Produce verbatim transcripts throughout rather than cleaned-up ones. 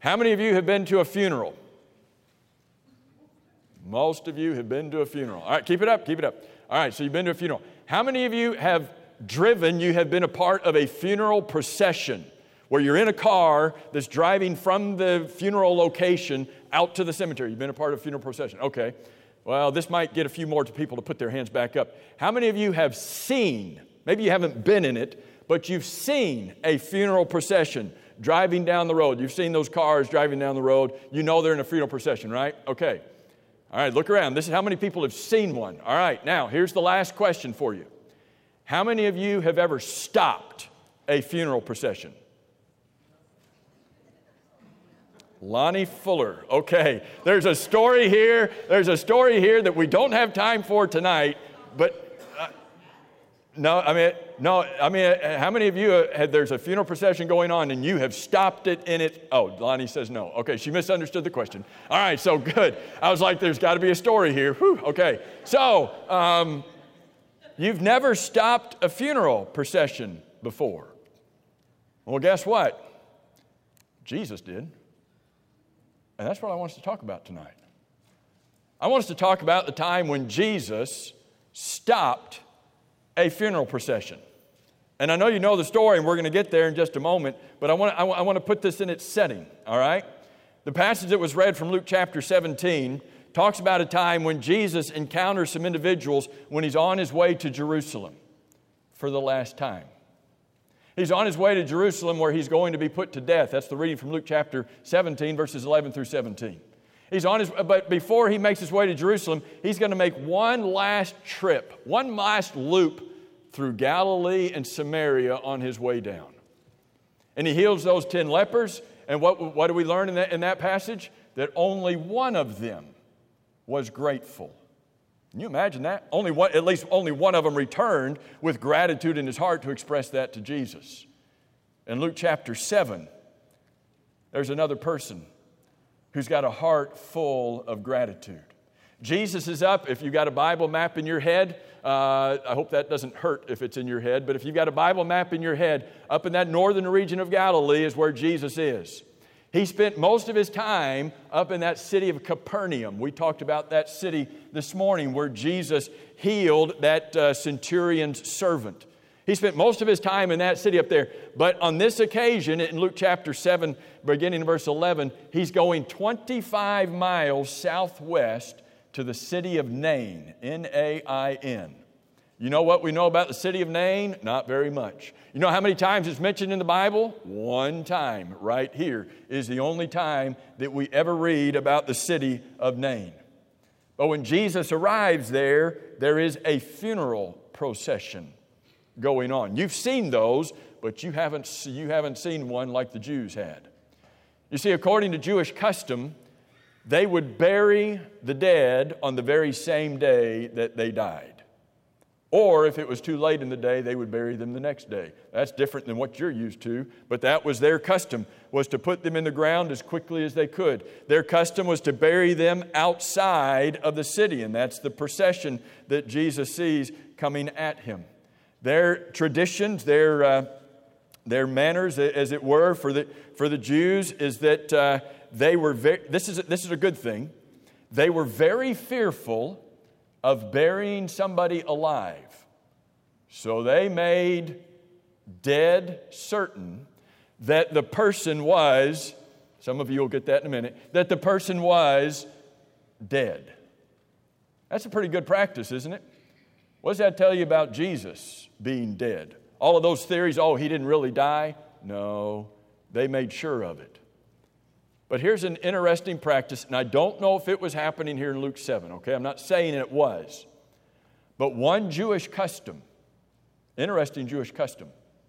How many of you have been to a funeral? Most of you have been to a funeral. All right, keep it up, keep it up. All right, so you've been to a funeral. How many of you have driven, you have been a part of a funeral procession where you're in a car that's driving from the funeral location out to the cemetery? You've been a part of a funeral procession. Okay. Well, this might get a few more people to put their hands back up. How many of you have seen, maybe you haven't been in it, but you've seen a funeral procession driving down the road? You've seen those cars driving down the road. You know they're in a funeral procession, right? Okay. All right, look around. This is how many people have seen one. All right, now, here's the last question for you. How many of you have ever stopped a funeral procession? Lonnie Fuller. Okay, there's a story here. There's a story here that we don't have time for tonight, but uh, no, I mean, no, I mean, how many of you had, there's a funeral procession going on and you have stopped it in it? Oh, Lonnie says no. Okay, she misunderstood the question. All right, so good. I was like, there's got to be a story here. Whew, okay, so um, you've never stopped a funeral procession before. Well, guess what? Jesus did. And that's what I want us to talk about tonight. I want us to talk about the time when Jesus stopped a funeral procession. And I know you know the story, and we're going to get there in just a moment, but I want to, I want to put this in its setting, all right? The passage that was read from Luke chapter seventeen talks about a time when Jesus encounters some individuals when he's on his way to Jerusalem for the last time. He's on his way to Jerusalem where he's going to be put to death. That's the reading from Luke chapter seventeen, verses eleven through seventeen. He's on his, but before he makes his way to Jerusalem, he's going to make one last trip, one last loop through Galilee and Samaria on his way down. And he heals those ten lepers. And what, what do we learn in that, in that passage? That only one of them was grateful. Can you imagine that? Only one, at least only one of them returned with gratitude in his heart to express that to Jesus. In Luke chapter seven, there's another person who's got a heart full of gratitude. Jesus is up. If you've got a Bible map in your head, uh, I hope that doesn't hurt if it's in your head, but if you've got a Bible map in your head, up in that northern region of Galilee is where Jesus is. He spent most of his time up in that city of Capernaum. We talked about that city this morning where Jesus healed that uh, centurion's servant. He spent most of his time in that city up there. But on this occasion, in Luke chapter seven, beginning in verse eleven, he's going twenty-five miles southwest to the city of Nain, N A I N. You know what we know about the city of Nain? Not very much. You know how many times it's mentioned in the Bible? One time, right here, is the only time that we ever read about the city of Nain. But when Jesus arrives there, there is a funeral procession going on. You've seen those, but you haven't, you haven't seen one like the Jews had. You see, according to Jewish custom, they would bury the dead on the very same day that they died. Or if it was too late in the day, they would bury them the next day. That's different than what you're used to, but that was their custom, was to put them in the ground as quickly as they could. Their custom was to bury them outside of the city, and that's the procession that Jesus sees coming at him. Their traditions, their uh, their manners, as it were, for the for the Jews, is that uh, they were very. This is this is a good thing. They were very fearful of burying somebody alive. So they made dead certain that the person was, some of you will get that in a minute, that the person was dead. That's a pretty good practice, isn't it? What does that tell you about Jesus being dead? All of those theories, oh, he didn't really die? No, they made sure of it. But here's an interesting practice, and I don't know if it was happening here in Luke seven, okay? I'm not saying it was. But one Jewish custom, interesting Jewish custom,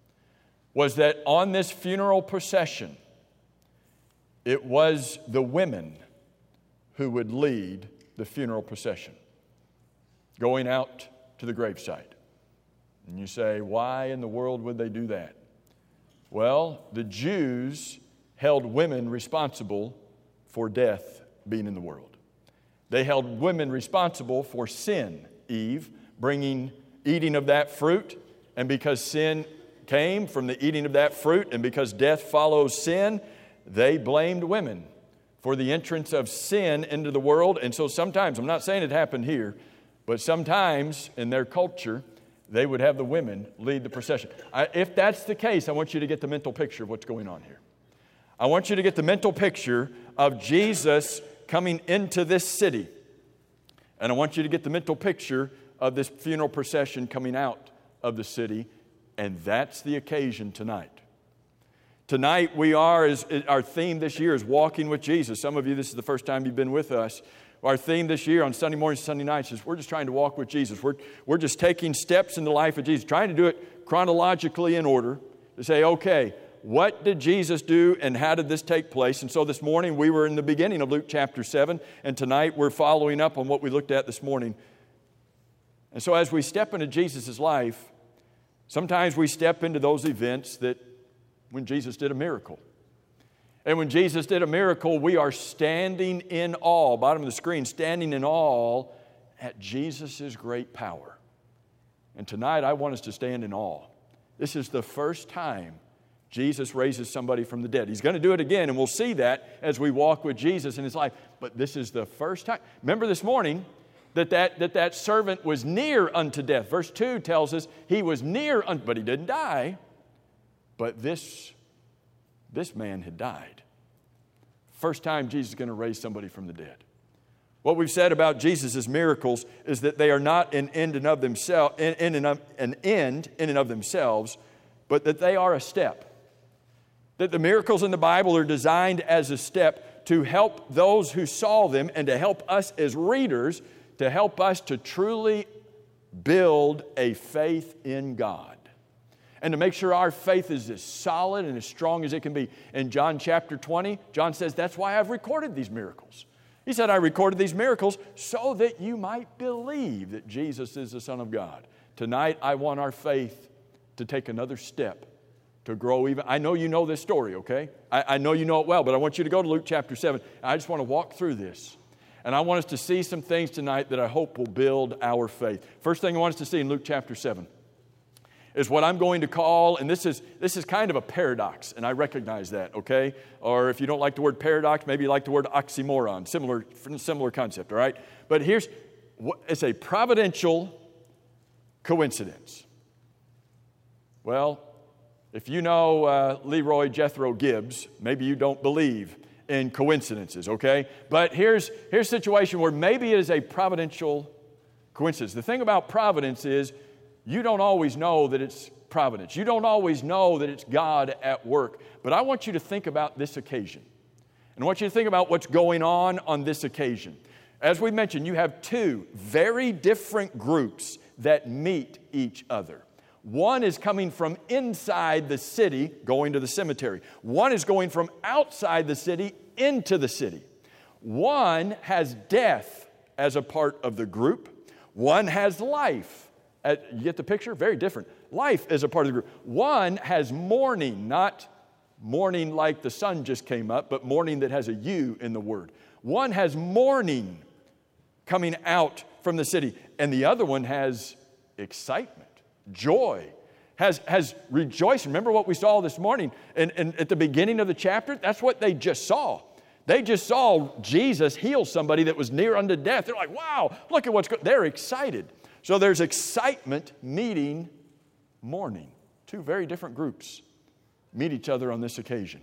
was that on this funeral procession, it was the women who would lead the funeral procession, going out to the gravesite. And you say, why in the world would they do that? Well, the Jews held women responsible for death being in the world. They held women responsible for sin, Eve, bringing, eating of that fruit, and because sin came from the eating of that fruit, and because death follows sin, they blamed women for the entrance of sin into the world. And so sometimes, I'm not saying it happened here, but sometimes in their culture, they would have the women lead the procession. I, if that's the case, I want you to get the mental picture of what's going on here. I want you to get the mental picture of Jesus coming into this city. And I want you to get the mental picture of this funeral procession coming out of the city. And that's the occasion tonight. Tonight we are, as our theme this year is walking with Jesus. Some of you, this is the first time you've been with us. Our theme this year on Sunday mornings and Sunday nights is we're just trying to walk with Jesus. We're, we're just taking steps in the life of Jesus, trying to do it chronologically in order to say, okay, what did Jesus do and how did this take place? And so this morning we were in the beginning of Luke chapter seven, and tonight we're following up on what we looked at this morning. And so as we step into Jesus' life, sometimes we step into those events that when Jesus did a miracle. And when Jesus did a miracle, we are standing in awe, bottom of the screen, standing in awe at Jesus' great power. And tonight I want us to stand in awe. This is the first time Jesus raises somebody from the dead. He's going to do it again, and we'll see that as we walk with Jesus in His life. But this is the first time. Remember this morning that that, that, that servant was near unto death. Verse two tells us he was near, unto, but he didn't die. But this, this man had died. First time Jesus is going to raise somebody from the dead. What we've said about Jesus' miracles is that they are not an end in of themselves, in, in and of, an end in and of themselves, but that they are a step. That the miracles in the Bible are designed as a step to help those who saw them and to help us as readers, to help us to truly build a faith in God. And to make sure our faith is as solid and as strong as it can be. In John chapter twenty, John says, that's why I've recorded these miracles. He said, I recorded these miracles so that you might believe that Jesus is the Son of God. Tonight, I want our faith to take another step, to grow even. I know you know this story, okay? I, I know you know it well, but I want you to go to Luke chapter seven. I just want to walk through this. And I want us to see some things tonight that I hope will build our faith. First thing I want us to see in Luke chapter seven is what I'm going to call, and this is this is kind of a paradox, and I recognize that, okay? Or if you don't like the word paradox, maybe you like the word oxymoron, similar, similar concept, all right? But here's, it's a providential coincidence. Well, if you know uh, Leroy Jethro Gibbs, maybe you don't believe in coincidences, okay? But here's, here's a situation where maybe it is a providential coincidence. The thing about providence is you don't always know that it's providence. You don't always know that it's God at work. But I want you to think about this occasion. And I want you to think about what's going on on this occasion. As we mentioned, you have two very different groups that meet each other. One is coming from inside the city, going to the cemetery. One is going from outside the city into the city. One has death as a part of the group. One has life. You get the picture? Very different. Life is a part of the group. One has mourning, not mourning like the sun just came up, but mourning that has a U in the word. One has mourning coming out from the city, and the other one has excitement, joy, has, has rejoicing. Remember what we saw this morning and, and at the beginning of the chapter? That's what they just saw. They just saw Jesus heal somebody that was near unto death. They're like, wow, look at what's going on. They're excited. So there's excitement meeting mourning. Two very different groups meet each other on this occasion.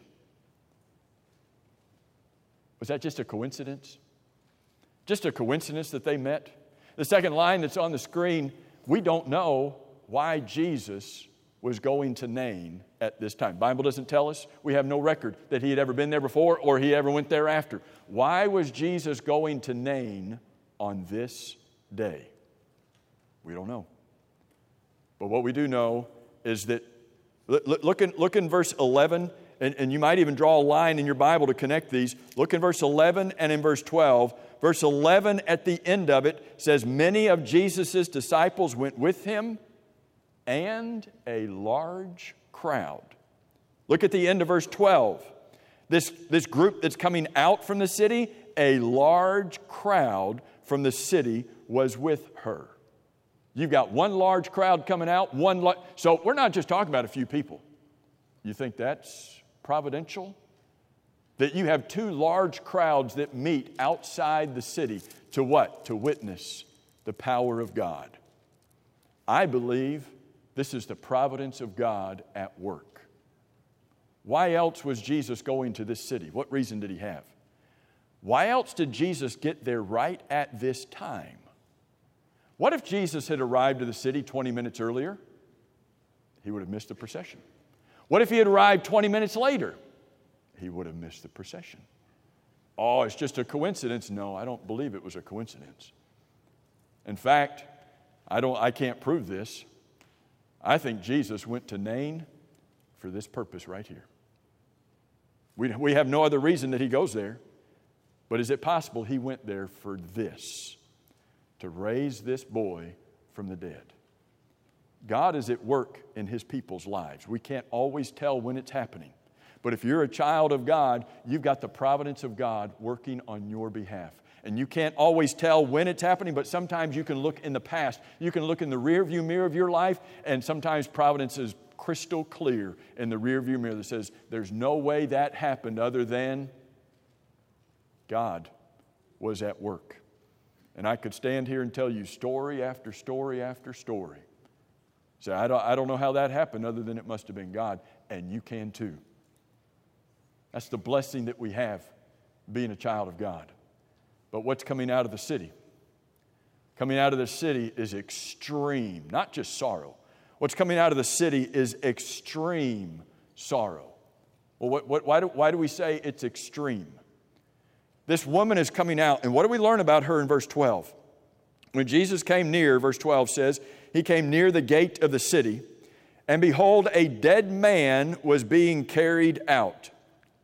Was that just a coincidence? Just a coincidence that they met? The second line that's on the screen, we don't know why Jesus was going to Nain at this time. The Bible doesn't tell us. We have no record that he had ever been there before or he ever went there after. Why was Jesus going to Nain on this day? We don't know. But what we do know is that, look in, look in verse eleven, and, and you might even draw a line in your Bible to connect these. Look in verse eleven and in verse twelve. Verse eleven at the end of it says, many of Jesus' disciples went with him and a large crowd. Look at the end of verse twelve. This, this group that's coming out from the city, a large crowd from the city was with her. You've got one large crowd coming out, one la- so we're not just talking about a few people. You think that's providential? that you have two large crowds that meet outside the city to what? To witness the power of God. I believe this is the providence of God at work. Why else was Jesus going to this city? What reason did he have? Why else did Jesus get there right at this time? What if Jesus had arrived to the city twenty minutes earlier? He would have missed the procession. What if he had arrived twenty minutes later? He would have missed the procession. Oh, it's just a coincidence. No, I don't believe it was a coincidence. In fact, I don't I can't prove this. I think Jesus went to Nain for this purpose right here. We, we have no other reason that he goes there. But is it possible he went there for this? To raise this boy from the dead. God is at work in his people's lives. We can't always tell when it's happening. But if you're a child of God, you've got the providence of God working on your behalf. And you can't always tell when it's happening, but sometimes you can look in the past. You can look in the rearview mirror of your life, and sometimes providence is crystal clear in the rearview mirror that says, there's no way that happened other than God was at work. And I could stand here and tell you story after story after story. Say, I don't, I don't know how that happened other than it must have been God. And you can too. That's the blessing that we have being a child of God. But what's coming out of the city? Coming out of the city is extreme, not just sorrow. What's coming out of the city is extreme sorrow. Well, what, what, why, do, why do we say it's extreme? This woman is coming out, and what do we learn about her in verse twelve? When Jesus came near, verse twelve says, he came near the gate of the city, and behold, a dead man was being carried out.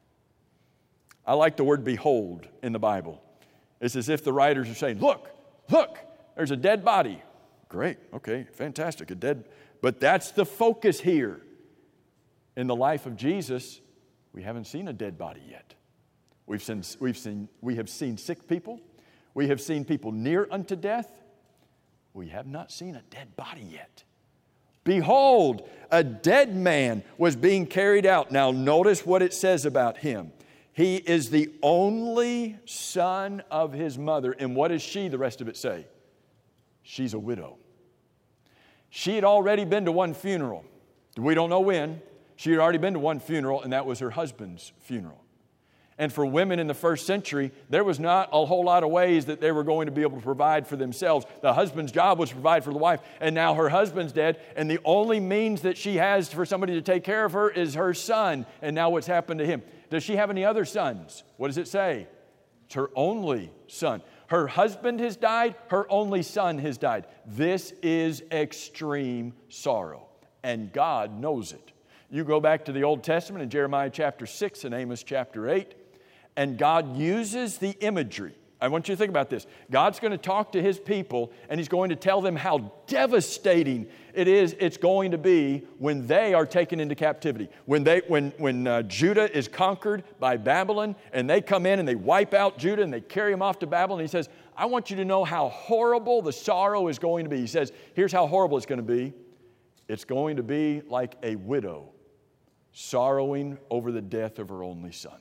I like the word behold in the Bible. It's as if the writers are saying, look, look, there's a dead body. Great, okay, fantastic, a dead, but that's the focus here. In the life of Jesus, we haven't seen a dead body yet. We've seen, we've seen, we have seen sick people. We have seen people near unto death. We have not seen a dead body yet. Behold, a dead man was being carried out. Now notice what it says about him. He is the only son of his mother. And what does she, the rest of it, say? She's a widow. She had already been to one funeral. We don't know when. She had already been to one funeral, and that was her husband's funeral. And for women in the first century, there was not a whole lot of ways that they were going to be able to provide for themselves. The husband's job was to provide for the wife, and now her husband's dead, and the only means that she has for somebody to take care of her is her son, and now what's happened to him? Does she have any other sons? What does it say? It's her only son. Her husband has died, her only son has died. This is extreme sorrow, and God knows it. You go back to the Old Testament in Jeremiah chapter six and Amos chapter eight, and God uses the imagery. I want you to think about this. God's going to talk to his people, and he's going to tell them how devastating it is it's going to be when they are taken into captivity. When they, when, when uh, Judah is conquered by Babylon, and they come in and they wipe out Judah and they carry him off to Babylon. And he says, I want you to know how horrible the sorrow is going to be. He says, here's how horrible it's going to be. It's going to be like a widow sorrowing over the death of her only son.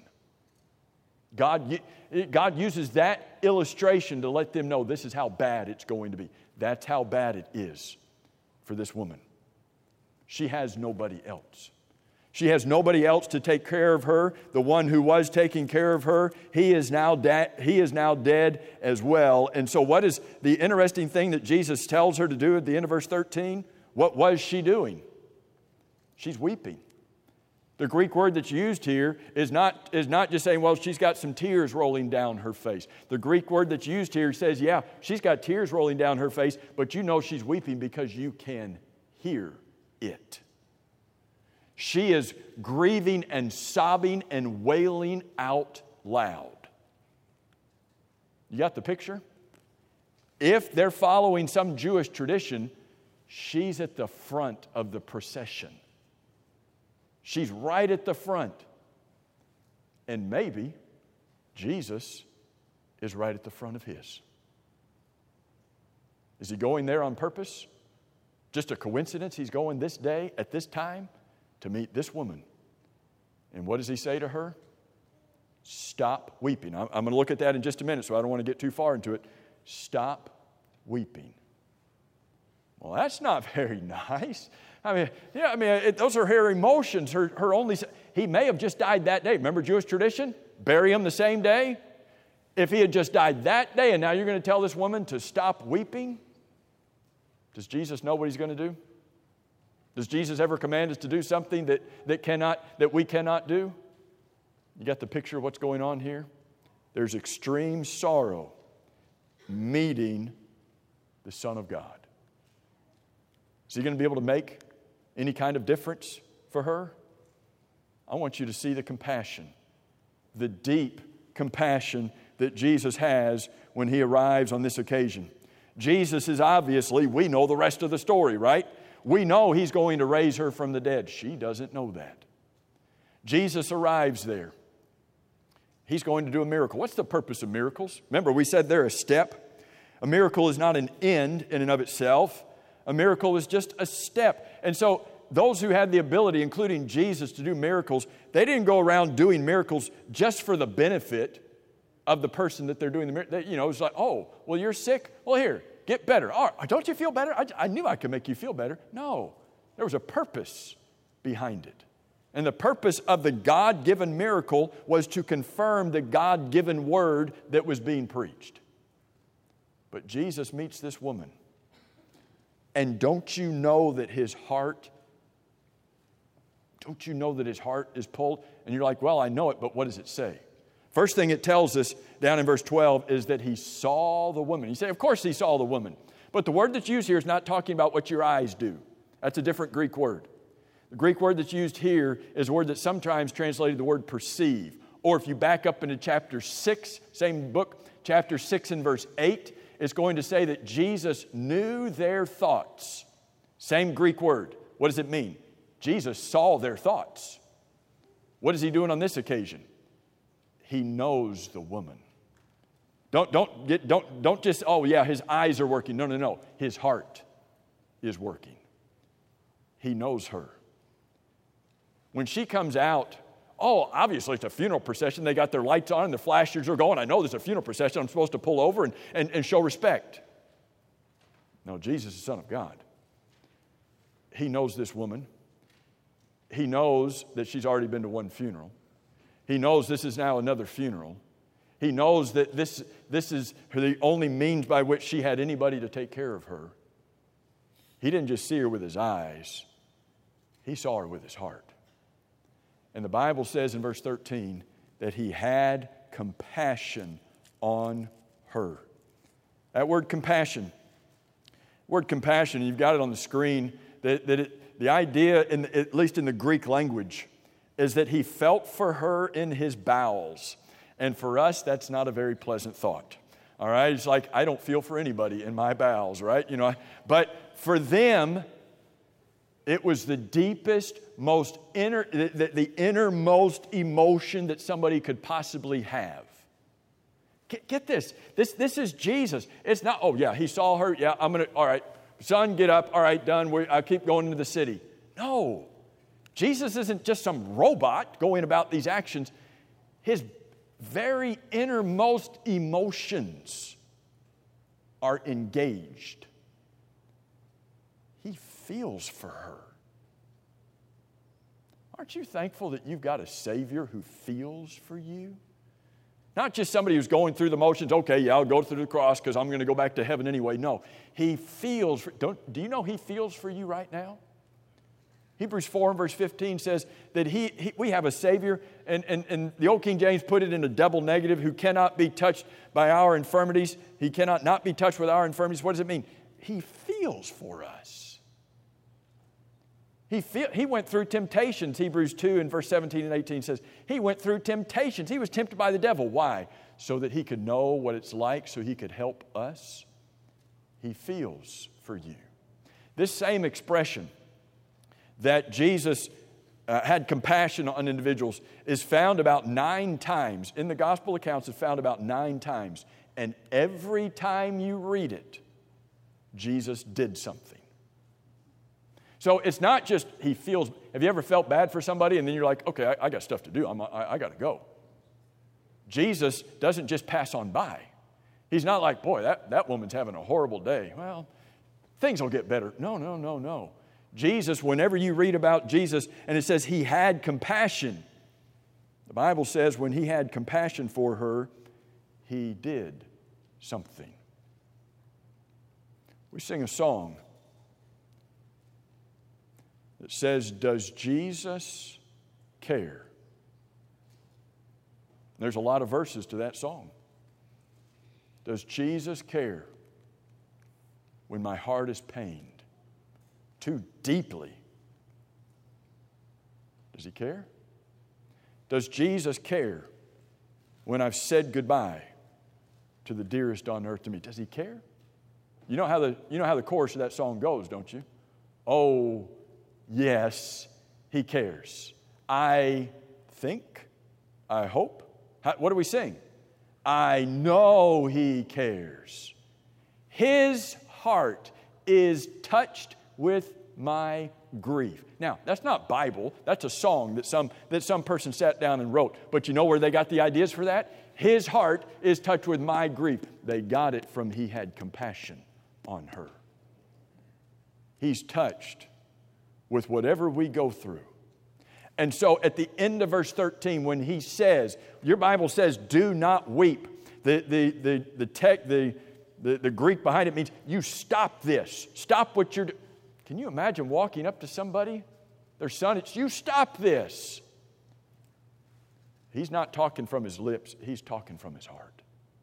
God, God uses that illustration to let them know this is how bad it's going to be. That's how bad it is for this woman. She has nobody else. She has nobody else to take care of her. The one who was taking care of her, he is now da- he is now dead as well. And so what is the interesting thing that Jesus tells her to do at the end of verse thirteen? What was she doing? She's weeping. The Greek word that's used here is not, is not just saying, well, she's got some tears rolling down her face. The Greek word that's used here says, yeah, she's got tears rolling down her face, but you know she's weeping because you can hear it. She is grieving and sobbing and wailing out loud. You got the picture? If they're following some Jewish tradition, she's at the front of the procession. She's right at the front. And maybe Jesus is right at the front of his. Is he going there on purpose? Just a coincidence he's going this day at this time to meet this woman. And what does he say to her? Stop weeping. I'm, I'm going to look at that in just a minute, so I don't want to get too far into it. Stop weeping. Well, that's not very nice. I mean, yeah, I mean, it, those are her emotions. Her, her only. He may have just died that day. Remember Jewish tradition? Bury him the same day. If he had just died that day, and now you're going to tell this woman to stop weeping? Does Jesus know what he's going to do? Does Jesus ever command us to do something that, that cannot that we cannot do? You got the picture of what's going on here? There's extreme sorrow meeting the Son of God. Is he going to be able to make any kind of difference for her? I want you to see the compassion, the deep compassion that Jesus has when he arrives on this occasion. Jesus is obviously, we know the rest of the story, right? We know he's going to raise her from the dead. She doesn't know that. Jesus arrives there. He's going to do a miracle. What's the purpose of miracles? Remember, we said they're a step. A miracle is not an end in and of itself. A miracle is just a step. And so those who had the ability, including Jesus, to do miracles, they didn't go around doing miracles just for the benefit of the person that they're doing the miracle. You know, it's like, oh, well, you're sick? Well, here, get better. Oh, don't you feel better? I, I knew I could make you feel better. No, there was a purpose behind it. And the purpose of the God-given miracle was to confirm the God-given word that was being preached. But Jesus meets this woman. And don't you know that his heart, don't you know that his heart is pulled? And you're like, well, I know it, but what does it say? First thing it tells us down in verse twelve is that he saw the woman. You say, of course he saw the woman. But the word that's used here is not talking about what your eyes do. That's a different Greek word. The Greek word that's used here is a word that's sometimes translated the word perceive. Or if you back up into chapter six, same book, chapter six and verse eight, it's going to say that Jesus knew their thoughts. Same Greek word. What does it mean? Jesus saw their thoughts. What is he doing on this occasion? He knows the woman. Don't, don't, get, don't, don't just, oh yeah, his eyes are working. No, no, no. His heart is working. He knows her. When she comes out, oh, obviously it's a funeral procession. They got their lights on and the flashers are going. I know there's a funeral procession. I'm supposed to pull over and, and, and show respect. No, Jesus is the Son of God. He knows this woman. He knows that she's already been to one funeral. He knows this is now another funeral. He knows that this, this is the only means by which she had anybody to take care of her. He didn't just see her with his eyes. He saw her with his heart. And the Bible says in verse thirteen that he had compassion on her. That word compassion, word compassion, you've got it on the screen, that, that it, the idea, in, at least in the Greek language, is that he felt for her in his bowels. And for us, that's not a very pleasant thought. All right? It's like, I don't feel for anybody in my bowels, right? You know, but for them, it was the deepest, most inner, the, the innermost emotion that somebody could possibly have. Get, get this. This, this is Jesus. It's not, oh yeah, he saw her. Yeah, I'm going to, all right, son, get up. All right, done. We're, I'll keep going into the city. No. Jesus isn't just some robot going about these actions. His very innermost emotions are engaged. He feels for her. Aren't you thankful that you've got a Savior who feels for you? Not just somebody who's going through the motions, okay, yeah, I'll go through the cross because I'm going to go back to heaven anyway. No, he feels for, don't, do you know he feels for you right now? Hebrews four and verse fifteen says that he, he we have a Savior, and, and, and the old King James put it in a double negative, who cannot be touched by our infirmities. He cannot not be touched with our infirmities. What does it mean? He feels for us. He, feel, he went through temptations. Hebrews two and verse seventeen and eighteen says, he went through temptations. He was tempted by the devil. Why? So that he could know what it's like, so he could help us. He feels for you. This same expression that Jesus uh, had compassion on individuals is found about nine times. In the gospel accounts, it's found about nine times. And every time you read it, Jesus did something. So it's not just he feels. Have you ever felt bad for somebody and then you're like, okay, I, I got stuff to do. I'm, I, I got to go. Jesus doesn't just pass on by. He's not like, boy, that, that woman's having a horrible day. Well, things will get better. No, no, no, no. Jesus, whenever you read about Jesus, and it says he had compassion, the Bible says when he had compassion for her, he did something. We sing a song that says, does Jesus care? There's a lot of verses to that song. Does Jesus care when my heart is pained too deeply? Does he care? Does Jesus care when I've said goodbye to the dearest on earth to me? Does he care? You know how the, you know how the chorus of that song goes, don't you? Oh, yes, he cares. I think, I hope. How, what do we sing? I know he cares. His heart is touched with my grief. Now, that's not Bible. That's a song that some, that some person sat down and wrote. But you know where they got the ideas for that? His heart is touched with my grief. They got it from he had compassion on her. He's touched with whatever we go through. And so at the end of verse thirteen, when he says, your Bible says, do not weep. The, the, the, the, tech, the, the, the Greek behind it means you stop this. Stop what you're doing. Can you imagine walking up to somebody, their son, it's you stop this. He's not talking from his lips, he's talking from his heart.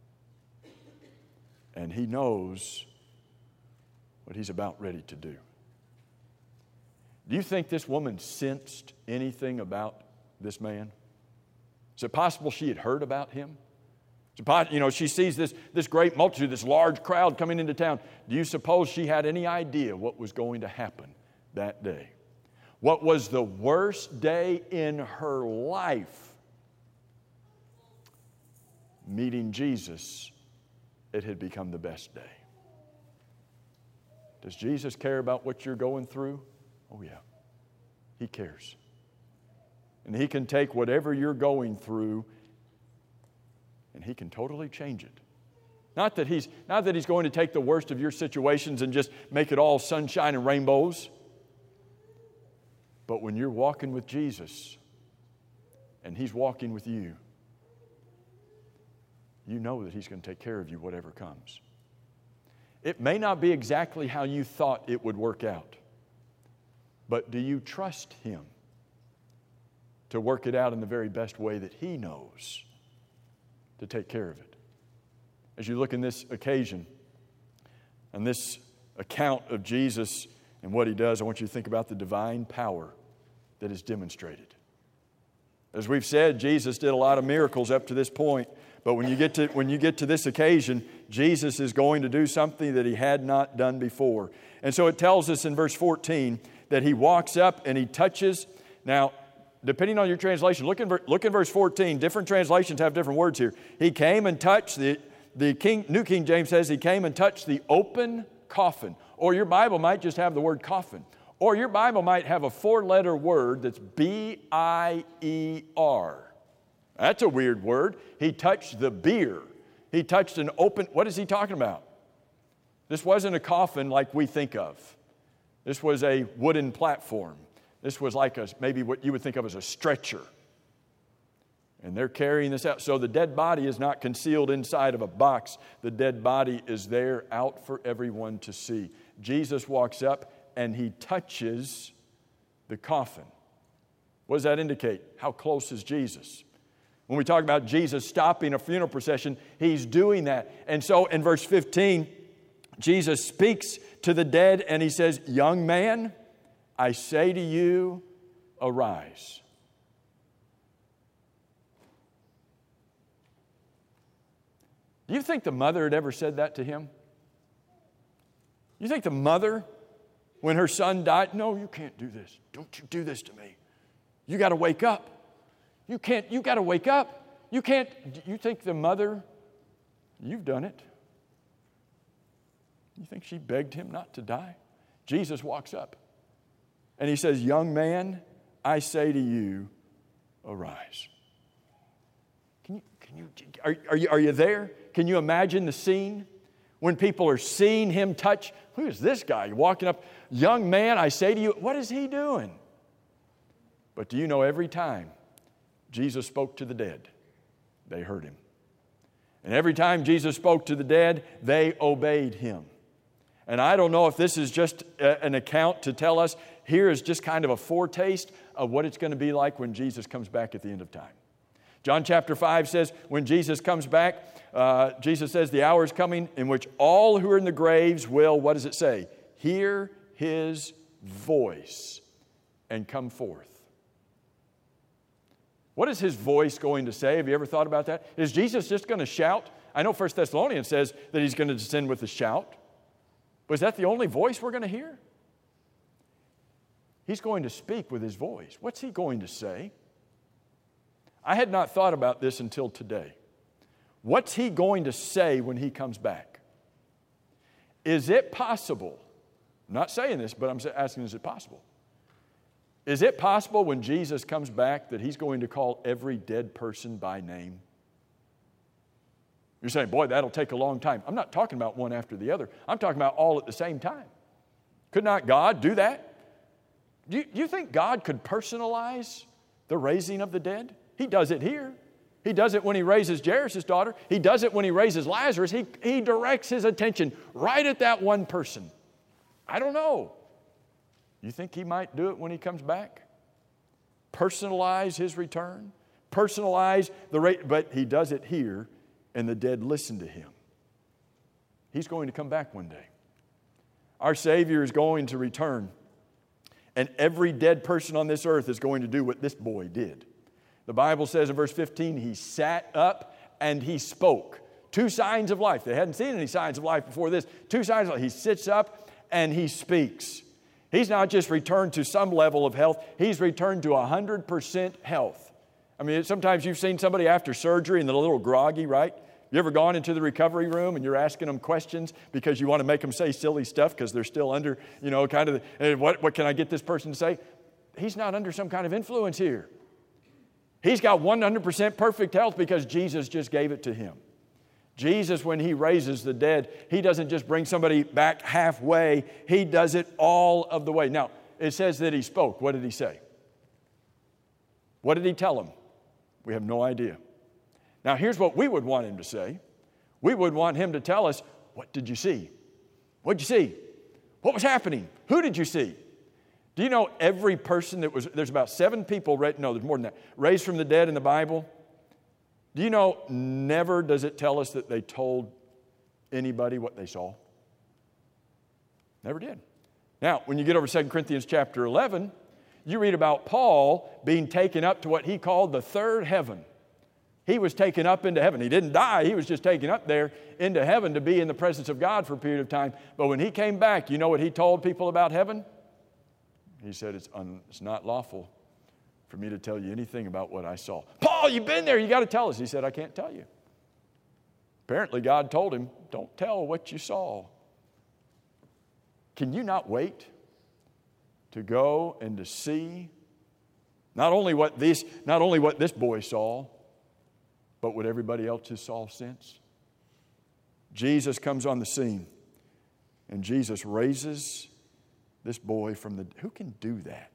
And he knows what he's about ready to do. Do you think this woman sensed anything about this man? Is it possible she had heard about him? Is it possible, you know, she sees this, this great multitude, this large crowd coming into town. Do you suppose she had any idea what was going to happen that day? What was the worst day in her life? Meeting Jesus, it had become the best day. Does Jesus care about what you're going through? Oh, yeah. He cares. And he can take whatever you're going through and he can totally change it. Not that he's, not that he's going to take the worst of your situations and just make it all sunshine and rainbows. But when you're walking with Jesus and he's walking with you, you know that he's going to take care of you whatever comes. It may not be exactly how you thought it would work out. But do you trust him to work it out in the very best way that he knows to take care of it? As you look in this occasion and this account of Jesus and what he does, I want you to think about the divine power that is demonstrated. As we've said, Jesus did a lot of miracles up to this point, but when you get to, when you get to this occasion, Jesus is going to do something that he had not done before. And so it tells us in verse fourteen that he walks up and he touches. Now, depending on your translation, look in, look in verse fourteen. Different translations have different words here. He came and touched, the, the King, New King James says he came and touched the open coffin. Or your Bible might just have the word coffin. Or your Bible might have a four-letter word that's B I E R. That's a weird word. He touched the bier. He touched an open, what is he talking about? This wasn't a coffin like we think of. This was a wooden platform. This was like a, maybe what you would think of as a stretcher. And they're carrying this out. So the dead body is not concealed inside of a box. The dead body is there out for everyone to see. Jesus walks up and he touches the coffin. What does that indicate? How close is Jesus? When we talk about Jesus stopping a funeral procession, he's doing that. And so in verse fifteen, Jesus speaks to the dead and he says, young man, I say to you, arise. Do you think the mother had ever said that to him? You think the mother, when her son died, no, you can't do this. Don't you do this to me. You got to wake up. You can't, you got to wake up. You can't, you think the mother, you've done it. You think she begged him not to die? Jesus walks up and he says, young man, I say to you, arise. Can you, can Can you, are, are, you, are you there? Can you imagine the scene? When people are seeing him touch, who is this guy walking up? Young man, I say to you, what is he doing? But do you know every time Jesus spoke to the dead, they heard him. And every time Jesus spoke to the dead, they obeyed him. And I don't know if this is just a, an account to tell us, here is just kind of a foretaste of what it's going to be like when Jesus comes back at the end of time. John chapter five says, when Jesus comes back, uh, Jesus says, the hour is coming in which all who are in the graves will, what does it say? Hear his voice and come forth. What is his voice going to say? Have you ever thought about that? Is Jesus just going to shout? I know First Thessalonians says that he's going to descend with a shout. But is that the only voice we're going to hear? He's going to speak with his voice. What's he going to say? I had not thought about this until today. What's he going to say when he comes back? Is it possible, I'm not saying this, but I'm asking, is it possible? Is it possible when Jesus comes back that he's going to call every dead person by name? You're saying, boy, that'll take a long time. I'm not talking about one after the other. I'm talking about all at the same time. Could not God do that? Do you, do you think God could personalize the raising of the dead? He does it here. He does it when he raises Jairus' daughter. He does it when he raises Lazarus. He, he directs his attention right at that one person. I don't know. You think he might do it when he comes back? Personalize his return? Personalize the rate, but he does it here, and the dead listen to him. He's going to come back one day. Our Savior is going to return, and every dead person on this earth is going to do what this boy did. The Bible says in verse fifteen, he sat up and he spoke. Two signs of life. They hadn't seen any signs of life before this. Two signs of life. He sits up and he speaks. He's not just returned to some level of health. He's returned to one hundred percent health. I mean, sometimes you've seen somebody after surgery and they're a little groggy, right? You ever gone into the recovery room and you're asking them questions because you want to make them say silly stuff because they're still under, you know, kind of, the, what, what can I get this person to say? He's not under some kind of influence here. He's got one hundred percent perfect health because Jesus just gave it to him. Jesus, when he raises the dead, he doesn't just bring somebody back halfway. He does it all of the way. Now, it says that he spoke. What did he say? What did he tell them? We have no idea. Now, here's what we would want him to say. We would want him to tell us, what did you see? What did you see? What was happening? Who did you see? Do you know every person that was, there's about seven people, no, there's more than that, raised from the dead in the Bible? Do you know, never does it tell us that they told anybody what they saw? Never did. Now, when you get over Second Corinthians chapter eleven, you read about Paul being taken up to what he called the third heaven. He was taken up into heaven. He didn't die. He was just taken up there into heaven to be in the presence of God for a period of time. But when he came back, you know what he told people about heaven? He said, it's, un, it's not lawful for me to tell you anything about what I saw. Paul, you've been there. You got to tell us. He said, I can't tell you. Apparently, God told him, don't tell what you saw. Can you not wait to go and to see not only what this, not only what this boy saw, but what everybody else has saw since? Jesus comes on the scene, and Jesus raises this boy from the... Who can do that?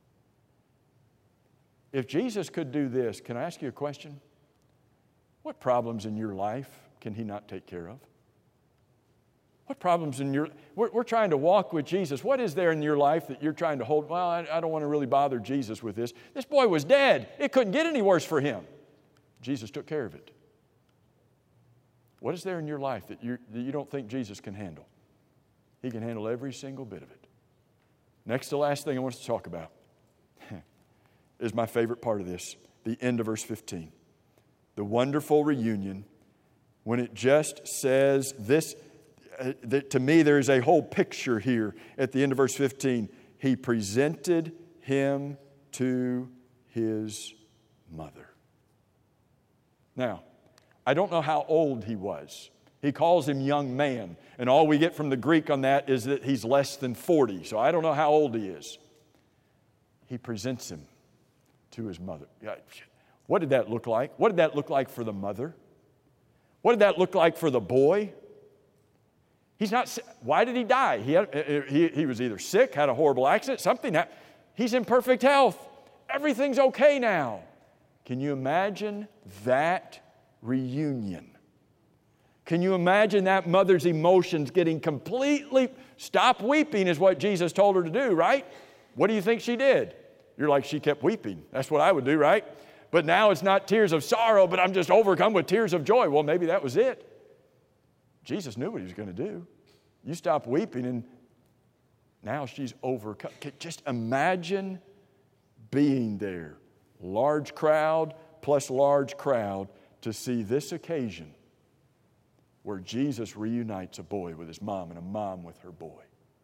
If Jesus could do this, can I ask you a question? What problems in your life can he not take care of? What problems in your... We're, we're trying to walk with Jesus. What is there in your life that you're trying to hold? Well, I, I don't want to really bother Jesus with this. This boy was dead. It couldn't get any worse for him. Jesus took care of it. What is there in your life that, you that you don't think Jesus can handle? He can handle every single bit of it. Next to last thing I want us to talk about is my favorite part of this, the end of verse fifteen. The wonderful reunion, when it just says this, uh, that to me there is a whole picture here at the end of verse fifteen. He presented him to his mother. Now, I don't know how old he was. He calls him young man, and all we get from the Greek on that is that he's less than forty, so I don't know how old he is. He presents him to his mother. What did that look like? What did that look like for the mother? What did that look like for the boy? He's not, why did he die? He, had, he, he was either sick, had a horrible accident, something happened. He's in perfect health. Everything's okay now. Can you imagine that reunion? Can you imagine that mother's emotions getting completely, stop weeping is what Jesus told her to do, right? What do you think she did? You're like, she kept weeping. That's what I would do, right? But now it's not tears of sorrow, but I'm just overcome with tears of joy. Well, maybe that was it. Jesus knew what he was going to do. You stop weeping and now she's overcome. Just imagine being there. Large crowd plus large crowd to see this occasion where Jesus reunites a boy with his mom and a mom with her boy.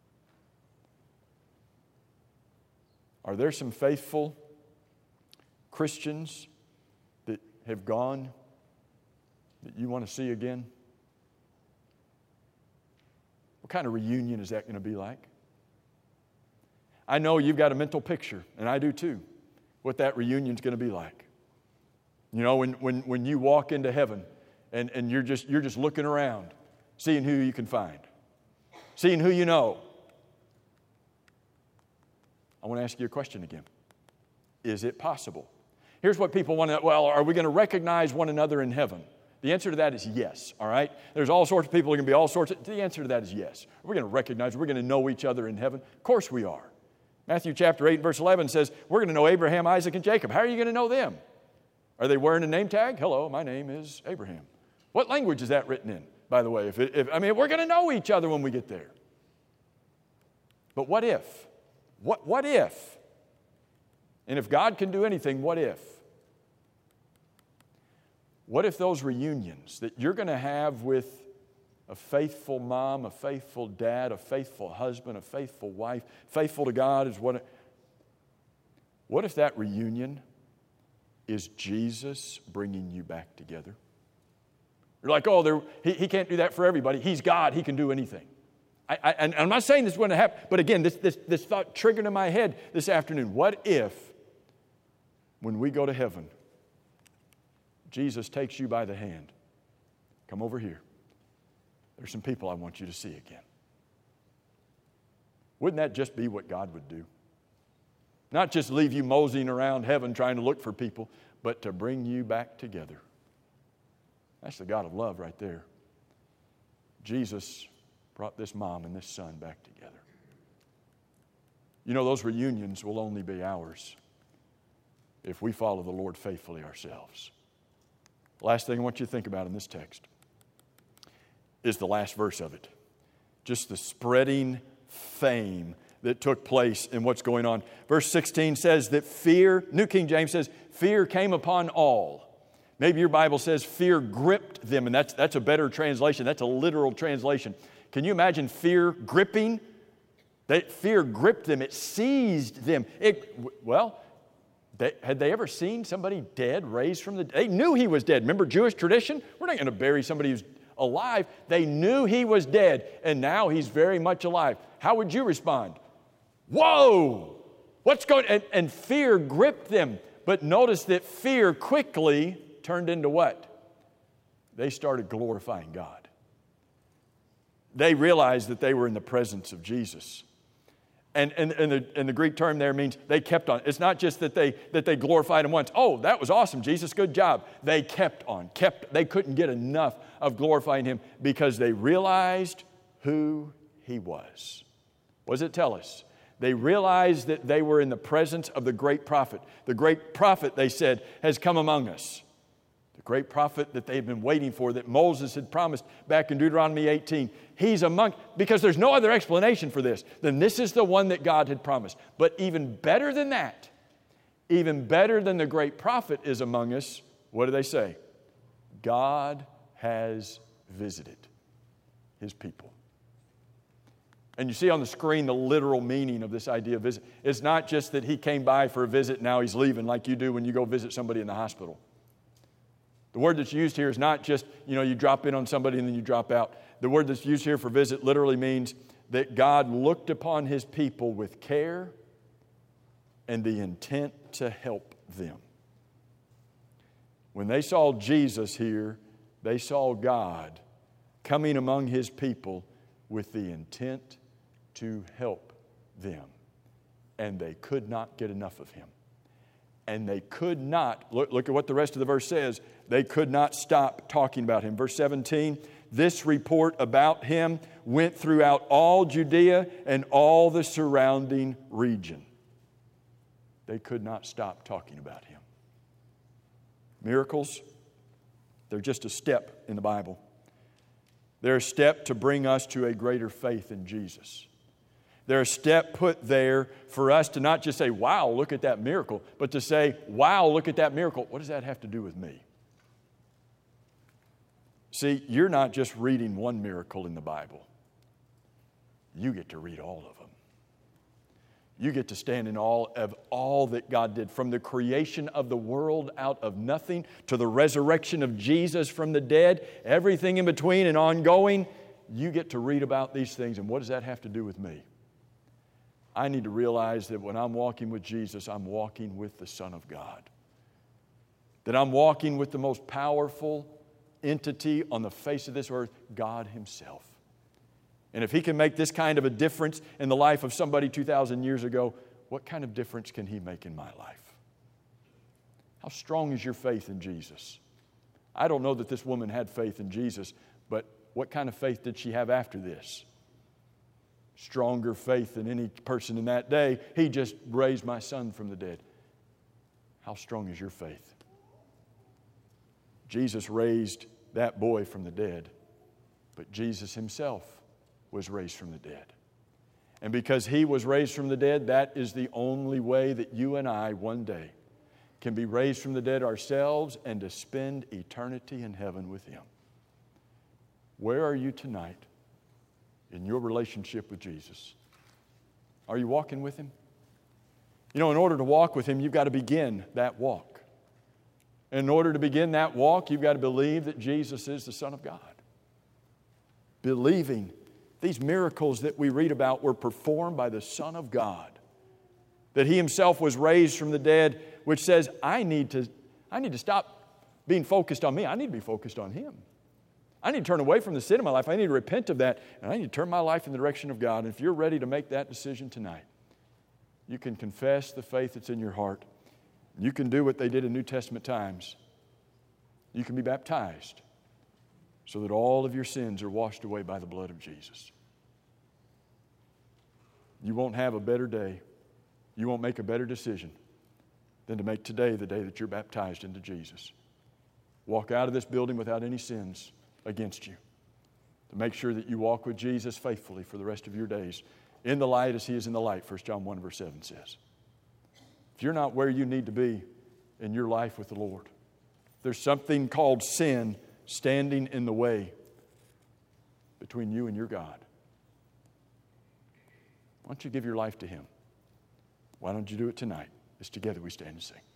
Are there some faithful Christians that have gone that you want to see again? What kind of reunion is that going to be like? I know you've got a mental picture, and I do too, what that reunion's going to be like. You know, when, when, when you walk into heaven and, and you're just, you're just looking around, seeing who you can find, seeing who you know. I want to ask you a question again. Is it possible? Here's what people want to, well, are we going to recognize one another in heaven? The answer to that is yes, all right? There's all sorts of people, there can be all sorts of, the answer to that is yes. We're going to recognize, we're going to know each other in heaven. Of course we are. Matthew chapter eight, verse eleven says, we're going to know Abraham, Isaac, and Jacob. How are you going to know them? Are they wearing a name tag? Hello, my name is Abraham. What language is that written in, by the way? If, it, if I mean, we're going to know each other when we get there. But what if? What, what if? And if God can do anything, what if? What if those reunions that you're going to have with a faithful mom, a faithful dad, a faithful husband, a faithful wife, faithful to God is what... What if that reunion is Jesus bringing you back together? You're like, oh, there, he, he can't do that for everybody. He's God. He can do anything. I, I, and I'm not saying this is going to happen, but again, this, this, this thought triggered in my head this afternoon. What if, when we go to heaven, Jesus takes you by the hand? Come over here. There's some people I want you to see again. Wouldn't that just be what God would do? Not just leave you moseying around heaven trying to look for people, but to bring you back together. That's the God of love right there. Jesus brought this mom and this son back together. You know, those reunions will only be ours if we follow the Lord faithfully ourselves. Last thing I want you to think about in this text is the last verse of it. Just the spreading fame that took place in what's going on. Verse sixteen says that fear, New King James says, fear came upon all. Maybe your Bible says fear gripped them, and that's, that's a better translation. That's a literal translation. Can you imagine fear gripping? That fear gripped them. It seized them. It, well, they, had they ever seen somebody dead raised from the dead? They knew he was dead. Remember Jewish tradition? We're not going to bury somebody who's alive. They knew he was dead, and now he's very much alive. How would you respond? Whoa! What's going on? And, and fear gripped them. But notice that fear quickly turned into what? They started glorifying God. They realized that they were in the presence of Jesus. And, and, and, the, and the Greek term there means they kept on. It's not just that they, that they glorified him once. Oh, that was awesome, Jesus, good job. They kept on, kept. They couldn't get enough of glorifying him because they realized who he was. What does it tell us? They realized that they were in the presence of the great prophet. The great prophet, they said, has come among us. The great prophet that they've been waiting for, that Moses had promised back in Deuteronomy eighteen. He's among, because there's no other explanation for this, then this is the one that God had promised. But even better than that, even better than the great prophet is among us, what do they say? God has visited his people. And you see on the screen the literal meaning of this idea of visit. It's not just that he came by for a visit, now he's leaving like you do when you go visit somebody in the hospital. The word that's used here is not just, you know, you drop in on somebody and then you drop out. The word that's used here for visit literally means that God looked upon his people with care and the intent to help them. When they saw Jesus here, they saw God coming among His people with the intent to help them. And they could not get enough of Him. And they could not, look, look at what the rest of the verse says, they could not stop talking about Him. Verse seventeen, this report about Him went throughout all Judea and all the surrounding region. They could not stop talking about Him. Miracles, they're just a step in the Bible. They're a step to bring us to a greater faith in Jesus. They're a step put there for us to not just say, wow, look at that miracle, but to say, wow, look at that miracle. What does that have to do with me? See, you're not just reading one miracle in the Bible. You get to read all of them. You get to stand in awe of all that God did, from the creation of the world out of nothing to the resurrection of Jesus from the dead, everything in between and ongoing. You get to read about these things, and what does that have to do with me? I need to realize that when I'm walking with Jesus, I'm walking with the Son of God. That I'm walking with the most powerful entity on the face of this earth, God Himself. And if He can make this kind of a difference in the life of somebody two thousand years ago, what kind of difference can He make in my life? How strong is your faith in Jesus? I don't know that this woman had faith in Jesus, but what kind of faith did she have after this? Stronger faith than any person in that day. He just raised my son from the dead. How strong is your faith? Jesus raised that boy from the dead, but Jesus Himself was raised from the dead. And because He was raised from the dead, that is the only way that you and I one day can be raised from the dead ourselves and to spend eternity in heaven with Him. Where are you tonight in your relationship with Jesus? Are you walking with Him? You know, in order to walk with Him, you've got to begin that walk. In order to begin that walk, you've got to believe that Jesus is the Son of God. Believing these miracles that we read about were performed by the Son of God. That He Himself was raised from the dead, which says, I need to, I need to stop being focused on me. I need to be focused on Him. I need to turn away from the sin in my life. I need to repent of that, and I need to turn my life in the direction of God. And if you're ready to make that decision tonight, you can confess the faith that's in your heart. You can do what they did in New Testament times. You can be baptized so that all of your sins are washed away by the blood of Jesus. You won't have a better day. You won't make a better decision than to make today the day that you're baptized into Jesus. Walk out of this building without any sins against you. To make sure that you walk with Jesus faithfully for the rest of your days, in the light as He is in the light, First John one verse seven says. If you're not where you need to be in your life with the Lord, there's something called sin standing in the way between you and your God. Why don't you give your life to Him? Why don't you do it tonight as together we stand and sing?